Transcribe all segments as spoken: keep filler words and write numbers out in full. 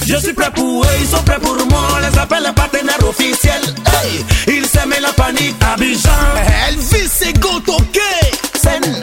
Je suis prêt pour eux, ils sont prêts pour moi. On les appelle les partenaires officiels. Hey, ils s'aiment la panique. Abidjan, Elvis et Gotoke. Scène.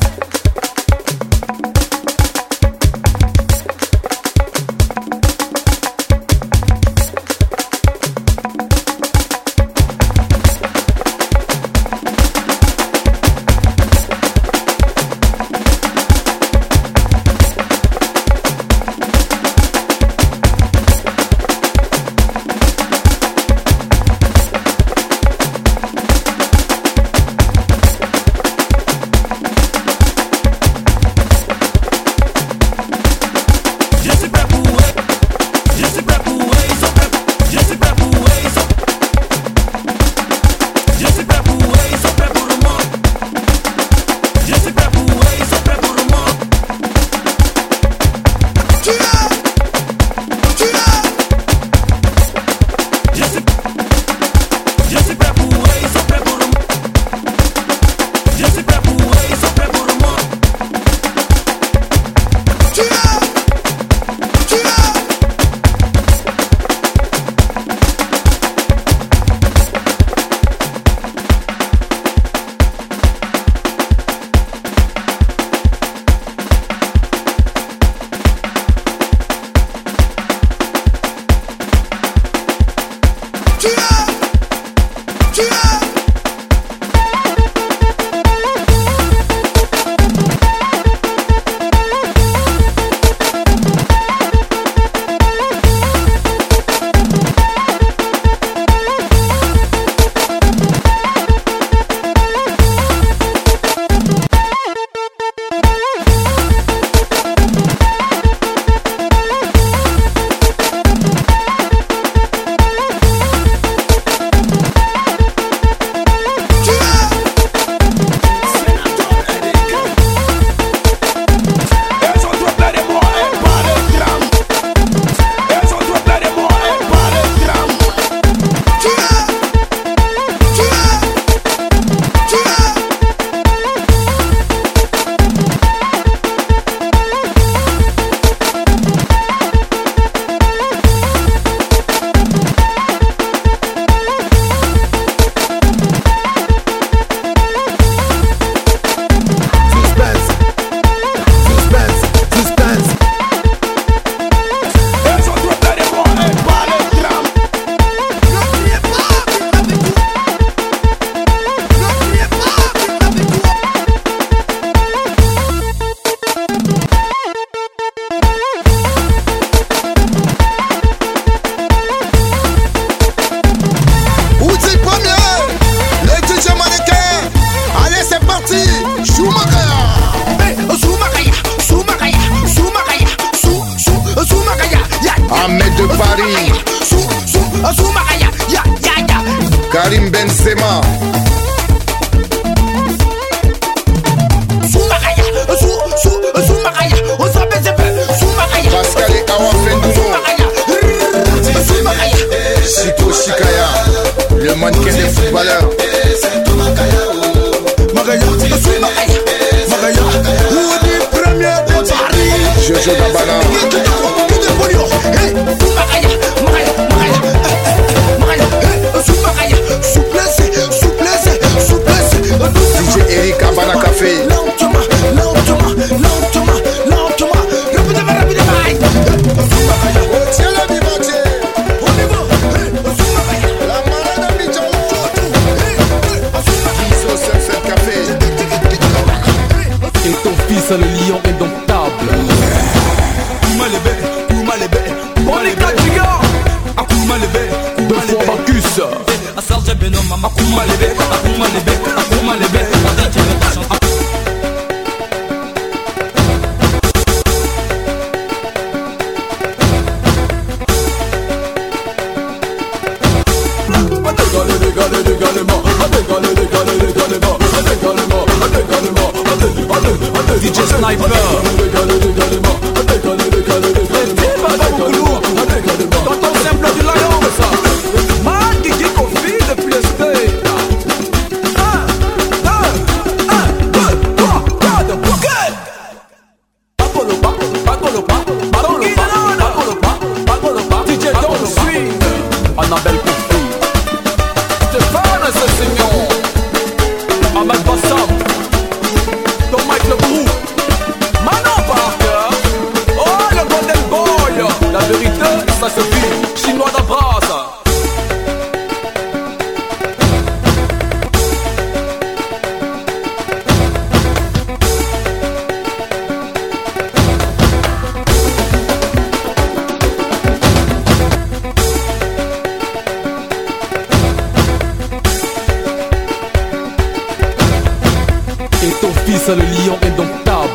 Karim Benzema. Pascal et Awa Fendouno. Sito Shikaya, le mannequin des footballeurs. Jojo Dabana. D J Eric Abana Café. Lentement, lentement, lentement, lentement. Rapidement, rapidement. Tiens la dimanche. La malade Abidjan. Iso Sunset Café. Et ton fils a le lion indomptable. Kouma les bêtes, Kouma les bêtes. On est quatre gars. Kouma les bêtes, Deux fois Bacchus. Assar Jabeno, Mama Kouma les bêtes, Kouma les bêtes, Kouma les bêtes. D J Sniper. Dans ton simple du lion, ça. Man, D J Kofi depuis le state. Un, deux, un, deux, trois, quatre, bouquet. Bagolo, bagolo, bagolo, bagolo, bagolo, bagolo, bagolo, bagolo.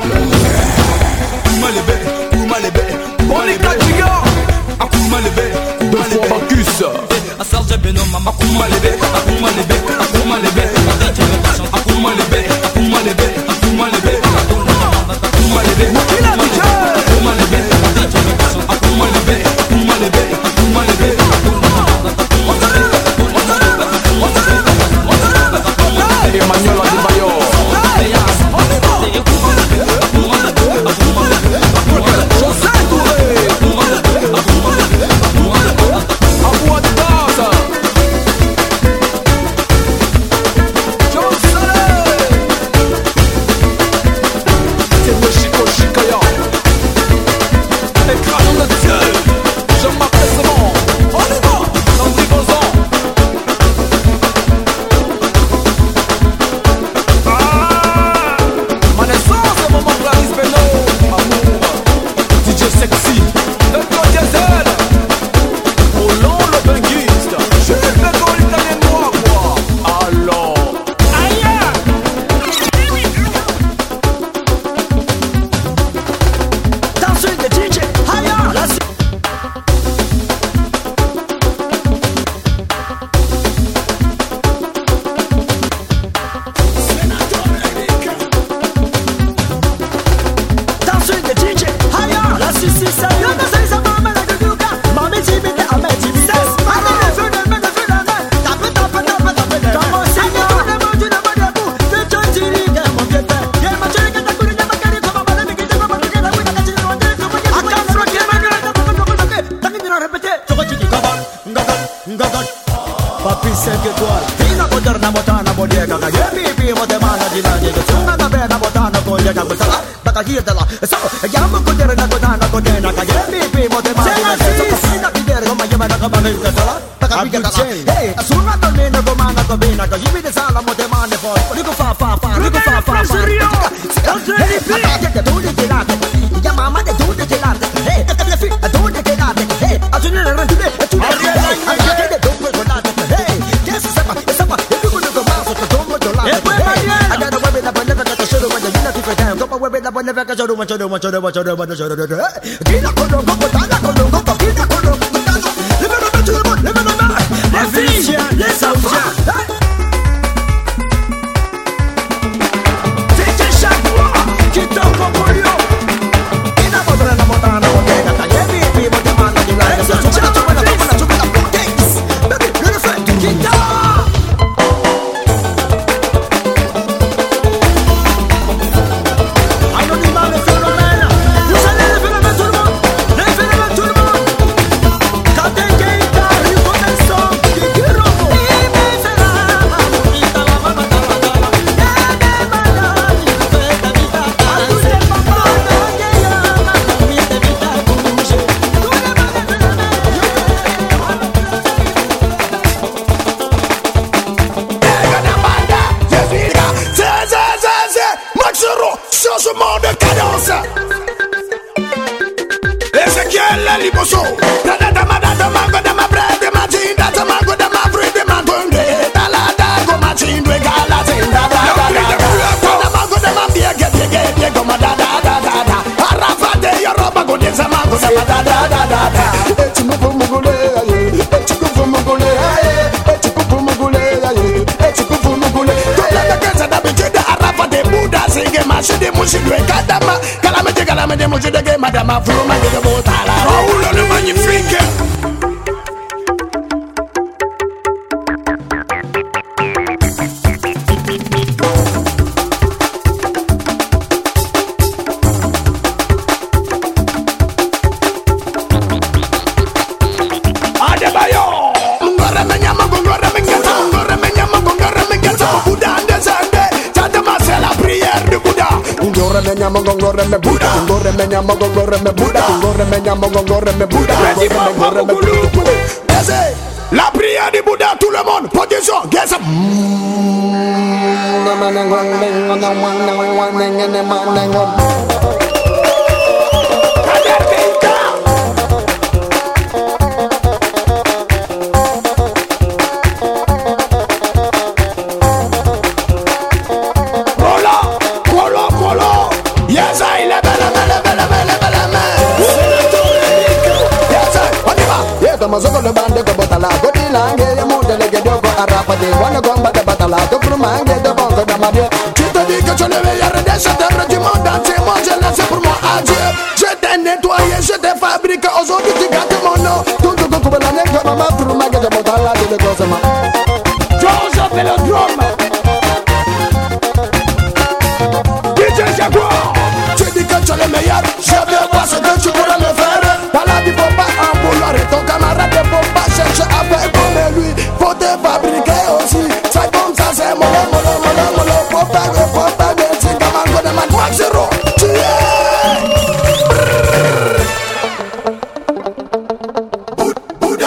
Kouma lebe, kouma lebe, Monica Giga. Kouma lebe, kouma lebe, Bacchus. Asarja Beno mama kouma lebe, kouma lebe, kouma lebe, kouma lebe, kouma lebe, kouma lebe, kouma lebe, Kila Bija. Kouma lebe, kouma lebe, kouma lebe, kouma lebe. Emmanuel Adebayo. José Touré. Abou Adas. John Saleh. Théo Chico Chicaya. Écran de Dieu. Jean-Marc Simon. On y va. Landry Gozan. Ma naissance est maman Clarisse Beno. Amour, D J Sexy, Delco Diesel, Roland le Benguiste, Jules Bego l'italien noir quoi. Alors, aïe. Dans une de D J, Haya, la su- Dans une de D J, Haya, la suci, ça y est. Y'a des gens qui m'ont dit que Mami Jimmy, t'es à ma Jimmy. C'est ça. Allez, je ne me fais la main. Tape, tape, tape, tape, tape. Comme un seigneur. Tout le monde, tout le monde debout. De John Tilly, de mon vieux père. Y'a ma chérie qui t'a couru, y'a ma carré, comme un malade, qui t'a pas mal, qui t'a pas mal, qui t'a pas mal, qui t'a pas mal. I can't rock it, man, t'as pas mal, t'as pas mal. T'as qu'à dire répéter. Tu vois, tu dis, gagan, gagan, gagan. Papi cinq étoiles. Fina koder na motana bodega ga yepi pi motemana dilani ga sunga na bena motana bodega ga sala baka hirdala so yam koder na kodana kodena ga yepi pi motemana ga so fina kider go mayema na kabane ga sala baka biga ga hey sunga to ne go mana go bena ga yibi de sala motemana fo rigo fa fa fa rigo fa fa fa hey de dole de la ya mama de dole de la hey de la fi dole de la hey atune na rante de atune de dole de la hey yes sapa sapa you go go bounce to don't go la I got a web up never got to show when you not to down go web up never got to do much do much do much do much do Gina go go go tana go go go Gina go go go tana live on the table live on the les filles les enfants c'est chaque fois qui tombe au polio Gina go go na montana go tena ta yebi bi mo te manda di la so so so so so so baby you're a friend Gina changement de cadence. Ezekiel Liboso, Dada Dama Dada Mango Dama Bread Dama Tinda Dama Go Dama Bread Dama Gunde Dala Dago Machindwe Gala Tinda Dada Dada Mango Dama Biege Biege Biege Goma Dada Dada Dada Arafate Yoruba Go Deza Mango Dama Dada Dada Echikufu Mugule Echikufu Mugule Echikufu Mugule Echikufu Mugule Tola Kesa Dabi Jeda Arafate Buddha Singe Mashide Mushidwe Kadama Kalamete Kalamete Mushidege Madama Fruma Gede Botala Raoul le magnifique. Ngore me Buddha, ngore me nyama ngore me Buddha, ngore me nyama ngore me Buddha, ngore me Buddha. La prière du Bouddha, tout le monde, position, guess up. Yes, I lève la main, lève la main, lève la main. Yes, I, on y va. Yeah, comme ça, le bande de Botala, Godinangue, le monde de Guédio, Arapade, One Gomba de Batala, de Prumangue, de Banque de Madia. Tu te dis que tu es le meilleur des chanteurs du monde entier. Moi, je laisse pour moi, adieu. Je t'ai nettoyé, je t'ai fabriqué. Aujourd'hui, tu gâtes mon nom. Tout, tout, tout, tout, l'année que maman, Prumangue de Botala, de Gosema. George, fais le drum. Tu dis que tu es le meilleur, je veux voir ce que tu pourras me faire. Dans la vie, faut pas en vouloir et ton camarade ne faut pas chercher à faire comme lui. Faut te fabriquer aussi, c'est comme ça, c'est mollo, mollo, mollo, mollo. Faut pas, faut pas, mais c'est comme un gars de man, Max Zero. Tu es Bouddha.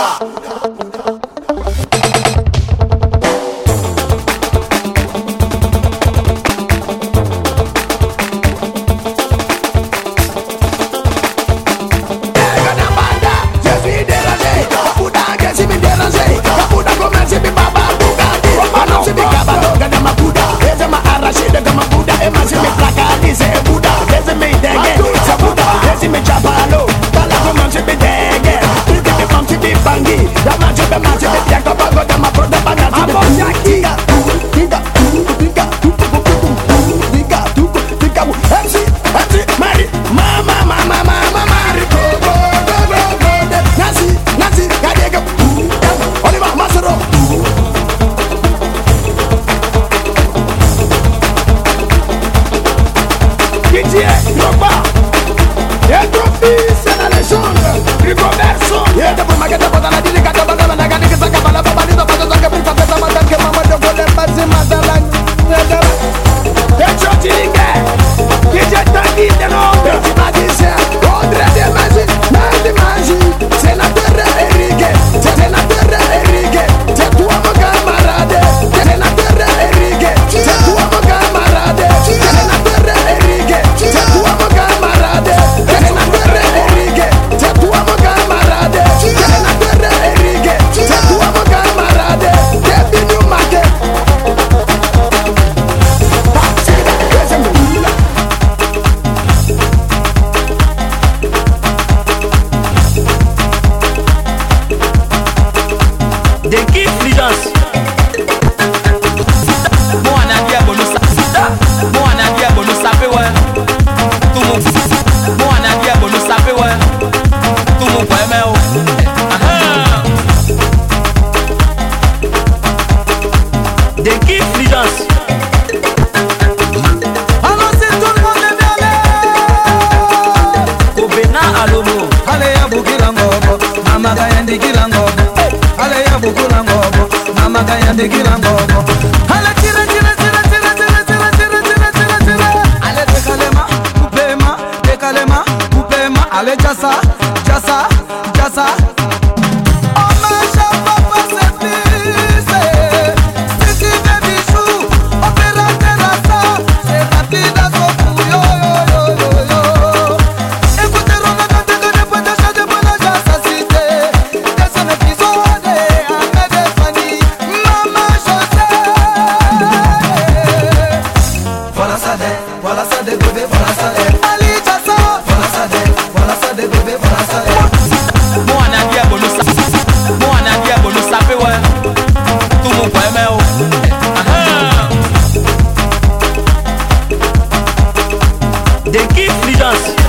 They give freedoms.